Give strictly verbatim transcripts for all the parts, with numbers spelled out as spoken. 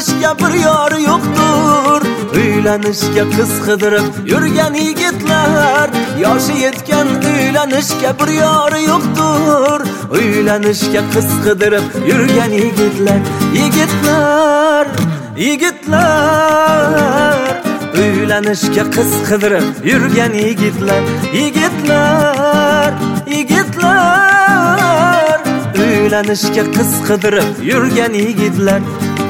uylanishga bir yor yo'qdir. Uylanishga qiz qidirib yurgan yigitlar, yoshi yetgan uylanishga bir yor yo'qdir. Uylanishga qiz qidirib yurgan yigitlar, yigitlar, yigitlar. Uylanishga qiz qidirib yurgan yigitlar, yigitlar, yigitlar. Uylanishga qiz qidirib yurgan yigitlar.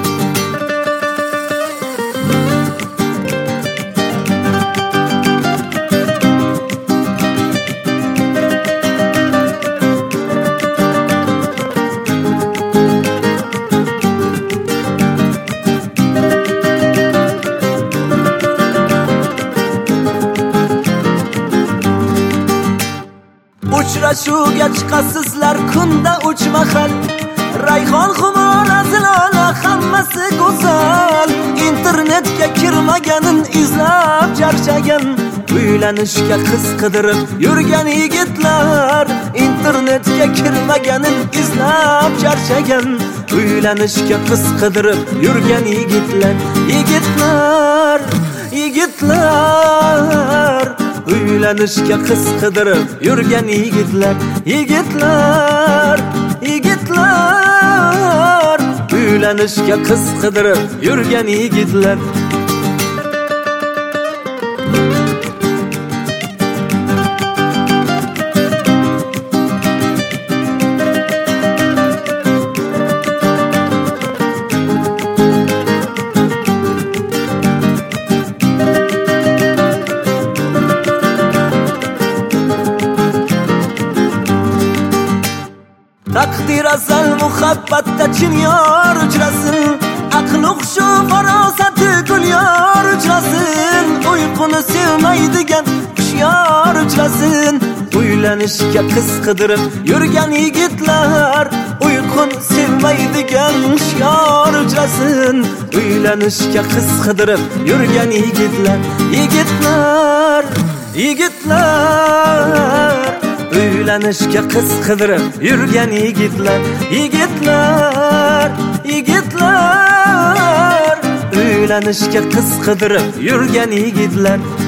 Uchrashuvga chiqasizlar kunda uch mahal. Rayhon xumora zilola hammasi go'zal. Internetga kirmaganin izlab charchagan. Uylanishga qiz qidirib yurgan yigitlar, internetga kirmaganin izlab charchagan. Uylanishga qiz qidirib yurgan yigitlar, yigitlar, yigitlar. Uylanishga qiz qidirib yurgan yigitlar, yigitlar, yigitlar. Uylanishga qiz qidirib yurgan yigitlar. Taqdir azal muhabbatda chin yor uchrasin. Aql hushi farosati gul yor uchrasin. Uyquni sevmaydigan hushyor uchrasin. Uylanishga qiz qidirib yurgan yigitlar, uyqun sevmaydigan hushyor uchrasin. Uylanishga qiz qidirib yurgan yigitlar, yigitlar, yigitlar. Uylanishga qiz qidirib yurgan yigitlar, yigitlar, yigitlar. Uylanishga qiz qidirib yurgan yigitlar.